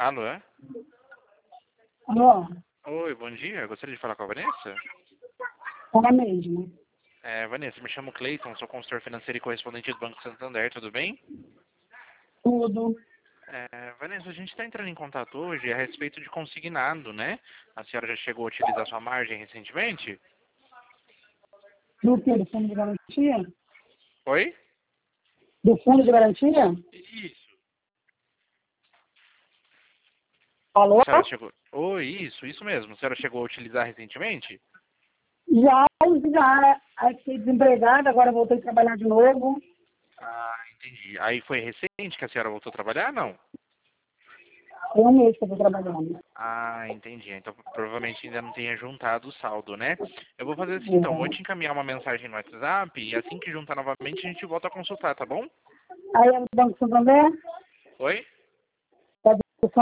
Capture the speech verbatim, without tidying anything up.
Alô? Alô? Oi, bom dia. Gostaria de falar com a Vanessa? Ela mesma. É, Vanessa, me chamo Cleiton, sou consultor financeiro e correspondente do Banco Santander, tudo bem? Tudo. É, Vanessa, a gente está entrando em contato hoje a respeito de consignado, né? A senhora já chegou a utilizar sua margem recentemente? Do que? Do fundo de garantia? Oi? Do fundo de garantia? Isso. Alô? A senhora chegou... Oi, isso, isso mesmo. A senhora chegou a utilizar recentemente? Já, já. Aí fiquei desempregada, agora voltei a trabalhar de novo. Ah, entendi. Aí foi recente que a senhora voltou a trabalhar, não? Tem um mês que eu estou trabalhando. Ah, entendi. Então provavelmente ainda não tenha juntado o saldo, né? Eu vou fazer assim, então. Vou É. te encaminhar uma mensagem no WhatsApp e assim que juntar novamente a gente volta a consultar, tá bom? Aí é no Banco Santander? Oi?